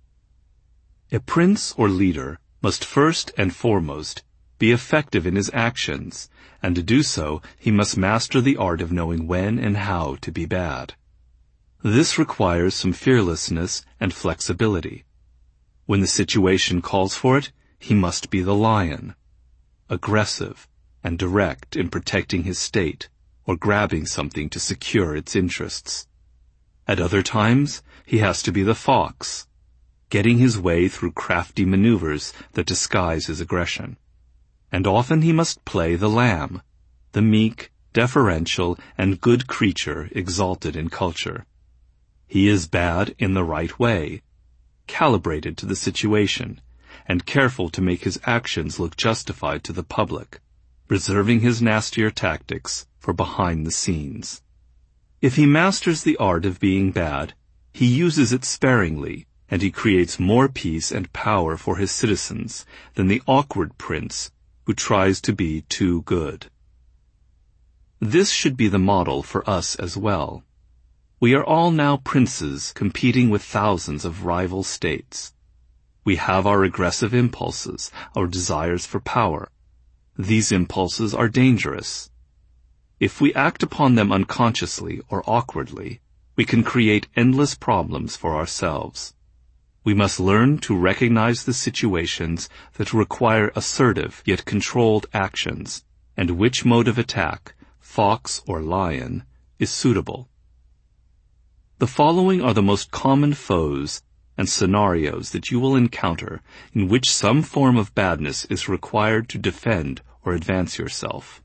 A prince or leader must first and foremost be effective in his actions and to do so, he must master the art of knowing when and how to be bad. This requires some fearlessness and flexibility. When the situation calls for it, he must be the lion, aggressive and direct in protecting his state or grabbing something to secure its interests. At other times, he has to be the fox, getting his way through crafty maneuvers that disguise his aggression. And often he must play the lamb, the meek, deferential, and good creature exalted in culture. He is bad in the right way, calibrated to the situation, and careful to make his actions look justified to the public, reserving his nastier tactics for behind the scenes. If he masters the art of being bad, he uses it sparingly, and he creates more peace and power for his citizens than the awkward prince who tries to be too good. This should be the model for us as well. We are all now princes competing with thousands of rival states. We have our aggressive impulses, our desires for power. These impulses are dangerous. If we act upon them unconsciously or awkwardly, we can create endless problems for ourselves. We must learn to recognize the situations that require assertive yet controlled actions, and which mode of attack, fox or lion, is suitable. The following are the most common foes and scenarios that you will encounter in which some form of badness is required to defend or advance yourself.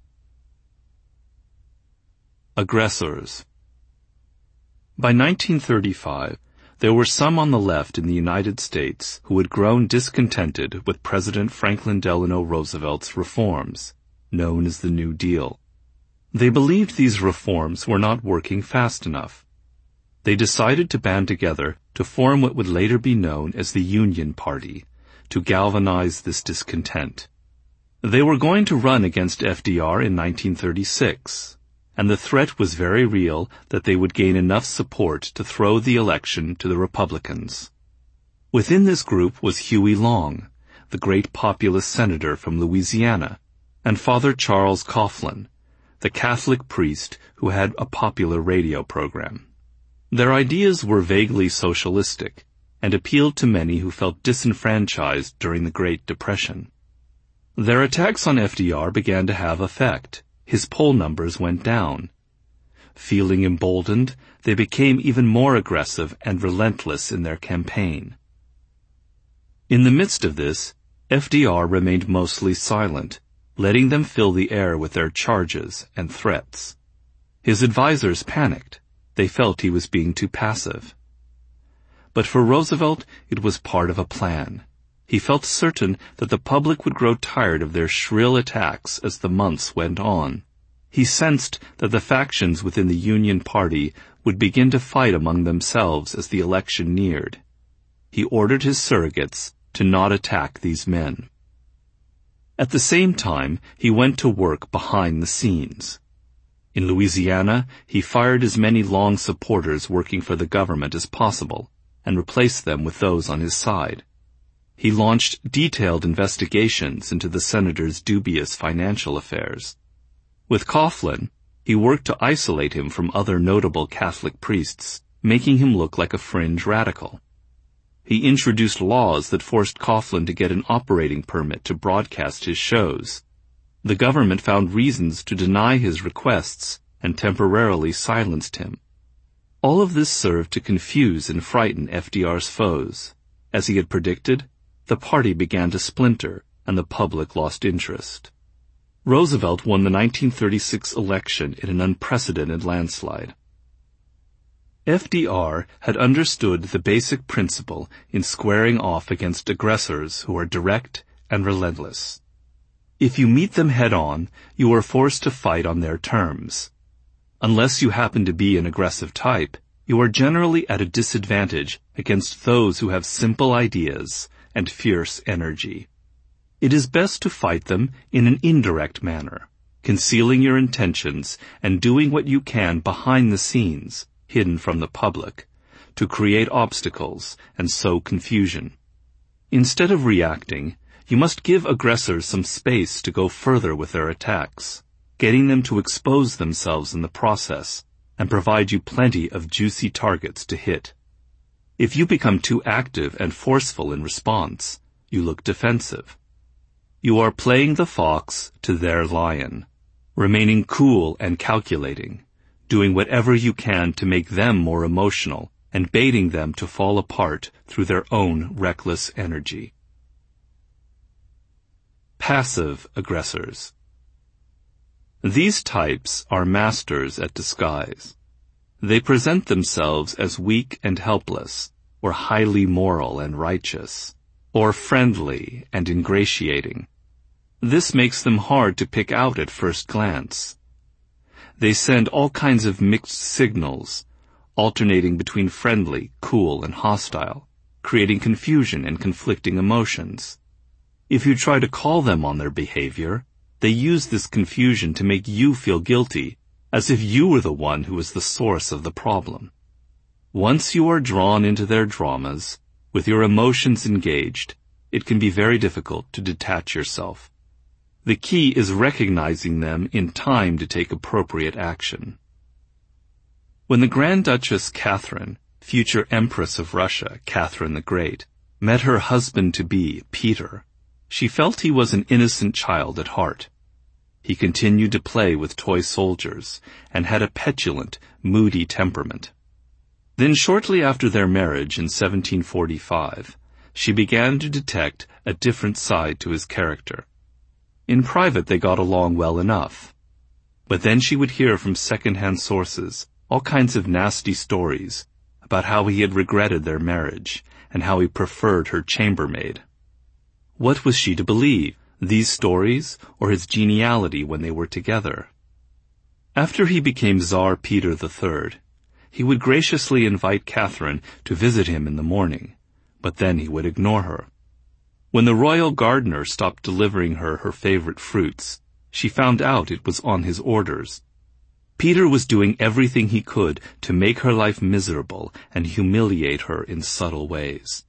Aggressors. By nineteen thirty-five, there were some on the left in the United States who had grown discontented with President Franklin Delano Roosevelt's reforms, known as the New Deal. They believed these reforms were not working fast enough. They decided to band together to form what would later be known as the Union Party, to galvanize this discontent. They were going to run against F D R in nineteen thirty-six, and the threat was very real that they would gain enough support to throw the election to the Republicans. Within this group was Huey Long, the great populist senator from Louisiana, and Father Charles Coughlin, the Catholic priest who had a popular radio program. Their ideas were vaguely socialistic and appealed to many who felt disenfranchised during the Great Depression. Their attacks on F D R began to have effect. His poll numbers went down. Feeling emboldened, they became even more aggressive and relentless in their campaign. In the midst of this, F D R remained mostly silent, letting them fill the air with their charges and threats. His advisers panicked. They felt he was being too passive. But for Roosevelt, it was part of a plan. He felt certain that the public would grow tired of their shrill attacks as the months went on. He sensed that the factions within the Union Party would begin to fight among themselves as the election neared. He ordered his surrogates to not attack these men. At the same time, he went to work behind the scenes. In Louisiana, he fired as many Long supporters working for the government as possible and replaced them with those on his side. He launched detailed investigations into the senator's dubious financial affairs. With Coughlin, he worked to isolate him from other notable Catholic priests, making him look like a fringe radical. He introduced laws that forced Coughlin to get an operating permit to broadcast his shows. The government found reasons to deny his requests and temporarily silenced him. All of this served to confuse and frighten F D R's foes. As he had predicted, the party began to splinter and the public lost interest. Roosevelt won the nineteen thirty-six election in an unprecedented landslide. F D R had understood the basic principle in squaring off against aggressors who are direct and relentless. If you meet them head-on, you are forced to fight on their terms. Unless you happen to be an aggressive type, you are generally at a disadvantage against those who have simple ideas and fierce energy. It is best to fight them in an indirect manner, concealing your intentions and doing what you can behind the scenes, hidden from the public, to create obstacles and sow confusion. Instead of reacting, you must give aggressors some space to go further with their attacks, getting them to expose themselves in the process and provide you plenty of juicy targets to hit. If you become too active and forceful in response, you look defensive. You are playing the fox to their lion, remaining cool and calculating, doing whatever you can to make them more emotional and baiting them to fall apart through their own reckless energy. Passive aggressors. These types are masters at disguise. They present themselves as weak and helpless, or highly moral and righteous, or friendly and ingratiating. This makes them hard to pick out at first glance. They send all kinds of mixed signals, alternating between friendly, cool, and hostile, creating confusion and conflicting emotions. If you try to call them on their behavior, they use this confusion to make you feel guilty, as if you were the one who was the source of the problem. Once you are drawn into their dramas, with your emotions engaged, it can be very difficult to detach yourself. The key is recognizing them in time to take appropriate action. When the Grand Duchess Catherine, future Empress of Russia, Catherine the Great, met her husband-to-be, Peter, she felt he was an innocent child at heart. He continued to play with toy soldiers and had a petulant, moody temperament. Then shortly after their marriage in seventeen forty-five, she began to detect a different side to his character. In private they got along well enough. But then she would hear from second-hand sources all kinds of nasty stories about how he had regretted their marriage and how he preferred her chambermaid. What was she to believe, these stories or his geniality when they were together? After he became Tsar Peter the Third, he would graciously invite Catherine to visit him in the morning, but then he would ignore her. When the royal gardener stopped delivering her her favorite fruits, she found out it was on his orders. Peter was doing everything he could to make her life miserable and humiliate her in subtle ways.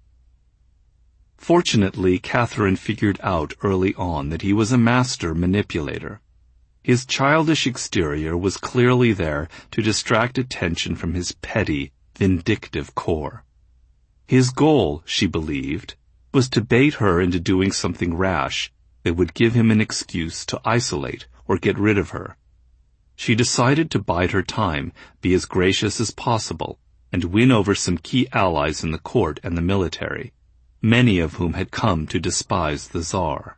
Fortunately, Catherine figured out early on that he was a master manipulator. His childish exterior was clearly there to distract attention from his petty, vindictive core. His goal, she believed, was to bait her into doing something rash that would give him an excuse to isolate or get rid of her. She decided to bide her time, be as gracious as possible, and win over some key allies in the court and the military, many of whom had come to despise the Tsar.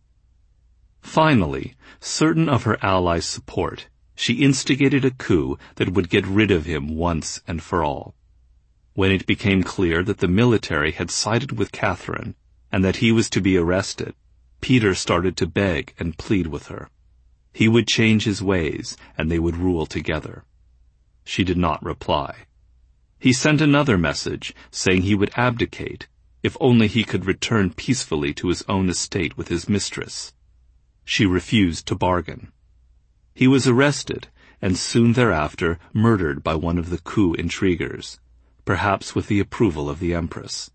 Finally, certain of her allies' support, she instigated a coup that would get rid of him once and for all. When it became clear that the military had sided with Catherine and that he was to be arrested, Peter started to beg and plead with her. He would change his ways and they would rule together. She did not reply. He sent another message saying he would abdicate if only he could return peacefully to his own estate with his mistress. She refused to bargain. He was arrested and soon thereafter murdered by one of the coup intriguers, perhaps with the approval of the Empress.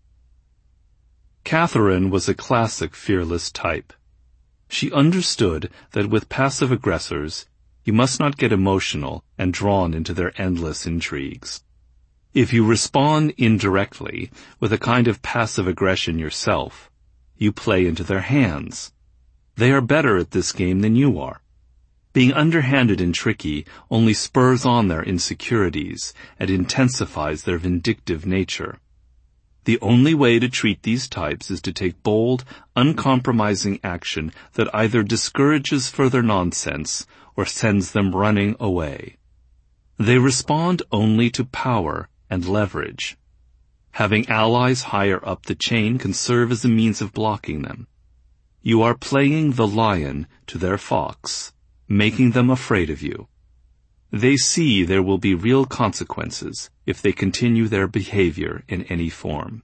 Catherine was a classic fearless type. She understood that with passive aggressors, you must not get emotional and drawn into their endless intrigues. If you respond indirectly with a kind of passive aggression yourself, you play into their hands. They are better at this game than you are. Being underhanded and tricky only spurs on their insecurities and intensifies their vindictive nature. The only way to treat these types is to take bold, uncompromising action that either discourages further nonsense or sends them running away. They respond only to power and leverage. Having allies higher up the chain can serve as a means of blocking them. You are playing the lion to their fox, making them afraid of you. They see there will be real consequences if they continue their behavior in any form.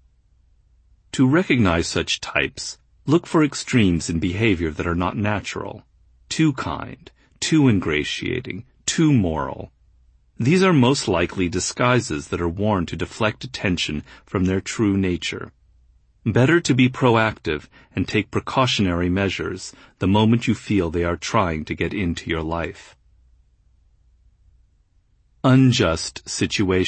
To recognize such types, look for extremes in behavior that are not natural, too kind, too ingratiating, too moral. These are most likely disguises that are worn to deflect attention from their true nature. Better to be proactive and take precautionary measures the moment you feel they are trying to get into your life. Unjust situation.